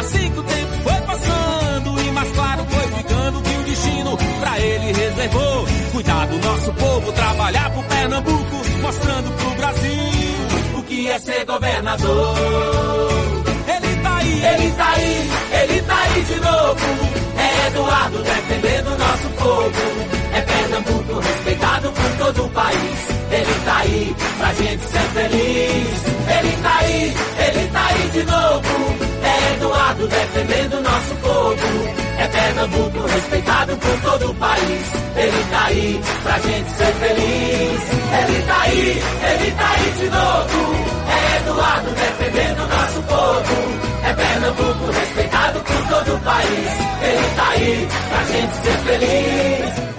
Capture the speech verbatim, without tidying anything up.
assim que o tempo foi passando e mais claro foi ficando que o destino pra ele reservou. Cuidar do nosso povo, trabalhar pro Pernambuco, mostrando pro Brasil o que é ser governador. Ele tá aí, ele tá aí, ele tá aí de novo. É Eduardo defendendo o nosso povo. É Pernambuco respeitado por todo o país. Ele tá aí pra gente ser feliz. Ele tá aí, ele tá aí de novo. É Eduardo defendendo o nosso povo. É Pernambuco respeitado por todo o país. Ele tá aí pra gente ser feliz. Ele tá aí, ele tá aí de novo. É Eduardo defendendo o nosso povo. É Pernambuco respeitado por todo o país. Ele tá aí pra gente ser feliz.